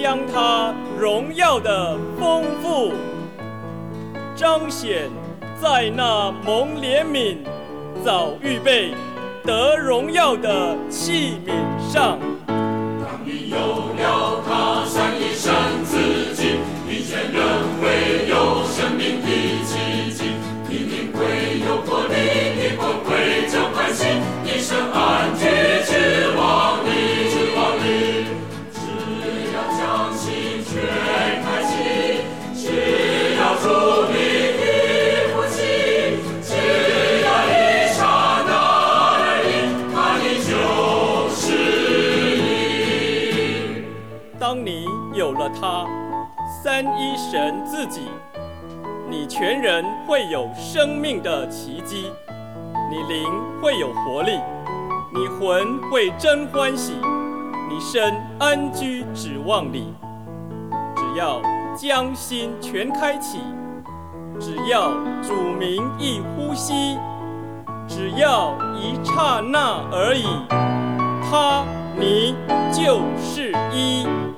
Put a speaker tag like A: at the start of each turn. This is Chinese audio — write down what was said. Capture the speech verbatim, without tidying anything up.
A: 将他荣耀的丰富彰显在那蒙怜悯、早预备得荣耀的器皿上。
B: 当你有了他，善意生自己，你全人会有生命的奇迹。你灵会有国力，你光会将欢喜，一生安居指望你，指望你。只要将心全开启，只要主你的呼吸，只要一刹那而已，那你就是你。
A: 当你有了他，三一神自己，你全人会有生命的奇迹，你灵会有活力，你魂会真欢喜，你身安居指望里。只要将心全开启，只要主名一呼吸，只要一刹那而已，他你就是一。